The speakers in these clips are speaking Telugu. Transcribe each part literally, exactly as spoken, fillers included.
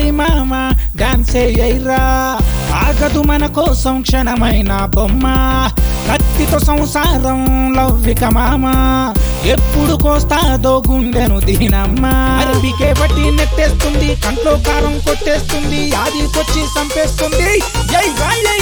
మామ డాన్సే ఎయిరా ఆగదు మన కోసం క్షణమైన బొమ్మ కత్తితో సంసారం లవ్విక మామ ఎప్పుడు కోస్తాదో గుండెను దీనమ్మ అరబికే బట్టి నెట్టేస్తుంది కంట్లో కారం కొట్టేస్తుంది ఆదికొచ్చి చంపేస్తుంది జై జై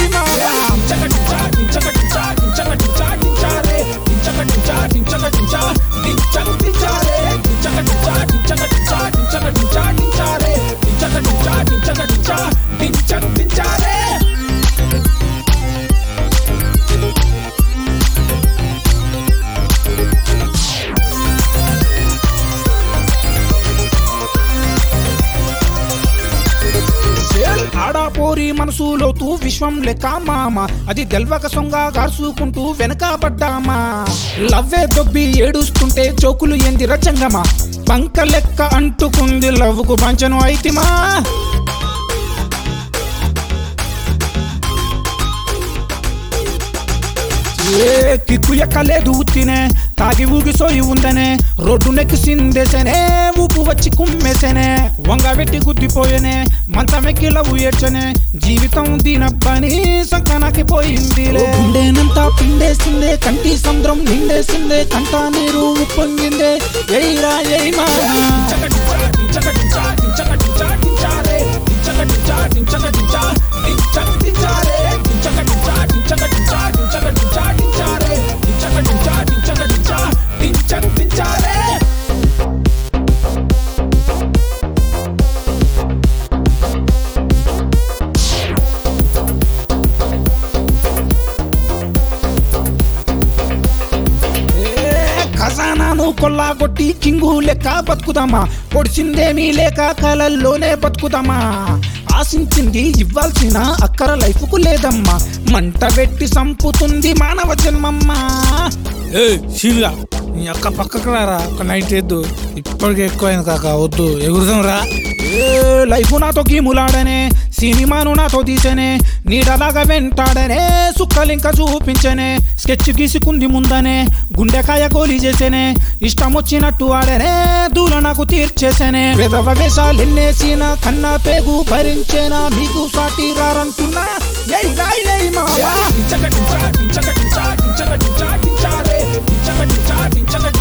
ఆడాపోరి మనసులో తూ విశ్వం లెక్క మామ అది తెల్వక సొంగ గార్చుకుంటూ వెనకబడ్డామా లవ్వే దొబ్బి ఏడుస్తుంటే చోకులు ఎంది రచంగమా పంక లెక్క అంటుకుంది లవ్వుకు పంచను అయితిమా ఏ కిక్కు ఎక్కలేదు ఉత్తినే తాగి ఊగిసోయి ఉందనే రోడ్డు నెక్కి సిందేసనే ఊపు వచ్చి కుమ్మేసనే వంగ వెట్టి గుద్దిపోయేనే మంచమెక్కి లవ్వు ఏడ్చనే జీవితం దీనబ్బని సంకనాకి పోయింది గుండెనంతా పిండేసిందే కంటి సముద్రం నిండేసిందే కంట నీరు ఉప్పొంగిందే ఎయిరా ఎయి మా ఖజానాను కొల్లాగొట్టి కింగు లెక్క బతుకుదామా పొడిచిందేమీ లేక కలల్లోనే బతుకుదామా ఆశించింది ఇవ్వాల్సిన అక్కర లైఫ్కు లేదమ్మా మంట పెట్టి సంపుతుంది మానవ జన్మమ్మా ఏ శీలుగా నీ అక్క పక్కకు రారా ఒక నైట్ వేద్దు ఇప్పటికే ఎక్కువైంది కాక వద్దు ఎగురుదాం రా లైఫ్ నాతో గీములాడనే సినిమాను నాతో తీసనే నీడలాగా వెంటాడనే సుక్కలింక చూపించనే స్కెచ్ గీసుకుంది ముందనే గుండెకాయ గోలి చేసేనే ఇష్టం వచ్చినట్టు ఆడనే దూల నాకు తీర్చేసేనే వెదవ వేషాలు ఎన్నేసిన కన్నా పేగు భరించేనా మీకు సాటి రారంటున్నా జై జై జై మావా